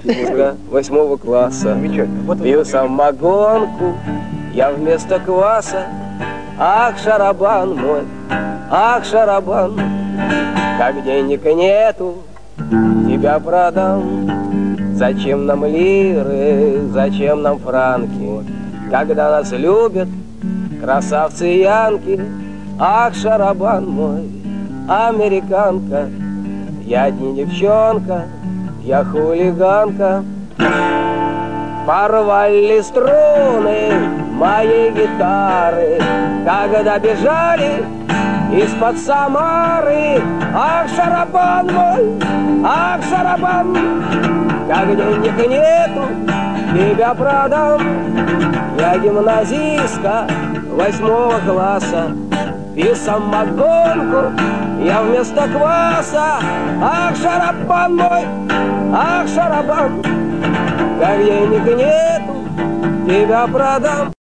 Физика 8 класса. Замечательно. Пью самогонку, я вместо кваса. Ах, шарабан мой, ах, шарабан, как денег нету, тебя продам. Зачем нам лиры, зачем нам франки, когда нас любят красавцы янки? Ах, шарабан мой, американка, я не девчонка, я хулиганка. Порвали струны моей гитары, когда бежали из-под Самары. Ах, шарабан мой, ах, шарабан, как денег нету, тебя продам. Я гимназистка 8 класса, пью самогонку, я вместо кваса. Ах, шарабан мой, ах, шарабан, как денег нету, тебя продам.